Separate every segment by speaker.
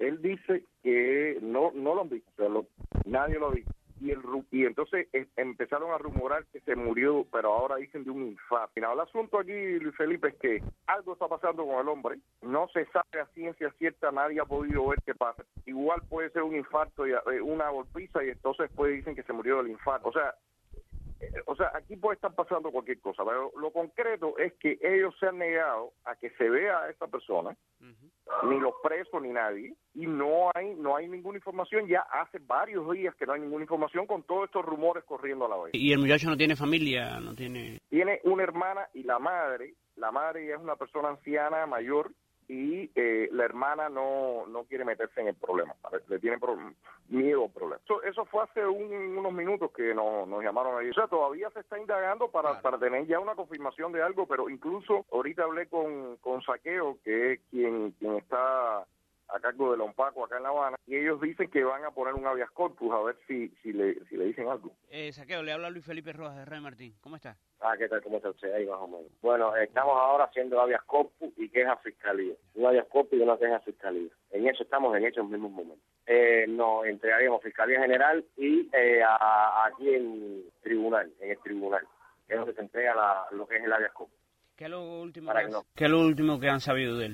Speaker 1: él dice que no lo han visto, o sea, nadie lo ha visto. Y entonces empezaron a rumorar que se murió, pero ahora dicen de un infarto. Mira, el asunto aquí, Luis Felipe, es que algo está pasando con el hombre. No se sabe a ciencia cierta, nadie ha podido ver qué pasa. Igual puede ser un infarto, y una golpiza, y entonces pues dicen que se murió del infarto. O sea, aquí puede estar pasando cualquier cosa, pero lo concreto es que ellos se han negado a que se vea a esta persona, ni los presos ni nadie, y no hay ninguna información. Ya hace varios días que no hay ninguna información, con todos estos rumores corriendo a la vez.
Speaker 2: ¿Y el muchacho no tiene familia? No tiene...
Speaker 1: Tiene una hermana y la madre ya es una persona anciana, mayor, y la hermana no quiere meterse en el problema, le tiene miedo al problema. Eso fue hace unos minutos que nos llamaron ahí. O sea, todavía se está indagando para tener ya una confirmación de algo, pero incluso ahorita hablé con Saqueo, que es quien está a cargo de la ONPACO acá en La Habana, y ellos dicen que van a poner un habeas corpus a ver si le dicen algo.
Speaker 2: Saqueo, le habla Luis Felipe Rojas de Rey Martín. ¿Cómo está?
Speaker 3: ¿Qué tal? ¿Cómo está usted ahí más o menos? Bueno, estamos ahora haciendo habeas corpus y queja fiscalía. Un habeas corpus y una queja fiscalía. En eso estamos en estos mismos momentos. Nos entregaríamos Fiscalía General y aquí en el tribunal, que es donde se entrega lo que es el habeas corpus.
Speaker 2: ¿Qué es lo último que han sabido de él?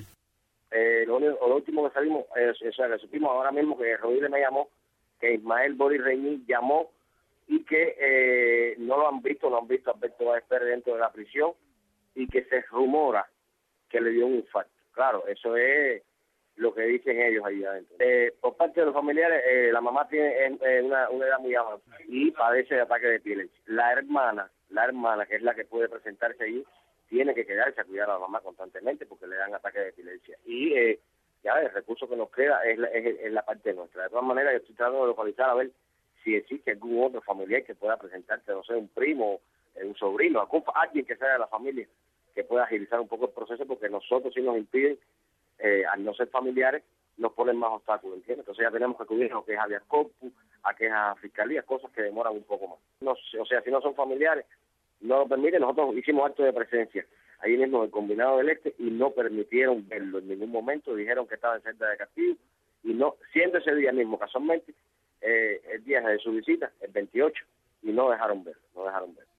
Speaker 3: Lo último que sabimos, que supimos ahora mismo que Rodríguez me llamó, que Ismael Boris Reñí llamó y que no lo han visto a Alberto Ballester dentro de la prisión y que se rumora que le dio un infarto. Claro, eso es lo que dicen ellos ahí adentro. Por parte de los familiares, la mamá tiene una edad muy avanzada y padece de ataque de epilepsia. La hermana, que es la que puede presentarse ahí, tiene que quedarse a cuidar a la mamá constantemente porque le dan ataque de epilepsia. Y ya el recurso que nos queda es la parte nuestra. De todas maneras, yo estoy tratando de localizar a ver si existe algún otro familiar que pueda presentarse, no sé, un primo, un sobrino, alguien que sea de la familia que pueda agilizar un poco el proceso, porque nosotros sí nos impiden, al no ser familiares, nos ponen más obstáculos, ¿entiendes? Entonces ya tenemos que acudir a lo que es habeas corpus, a que es a fiscalía, cosas que demoran un poco más. O sea, si no son familiares, no lo permiten. Nosotros hicimos acto de presencia ahí mismo en el Combinado del Este y no permitieron verlo en ningún momento. Dijeron que estaba en Celda de Castillo y no, siendo ese día mismo casualmente el día de su visita, el 28, y no dejaron verlo.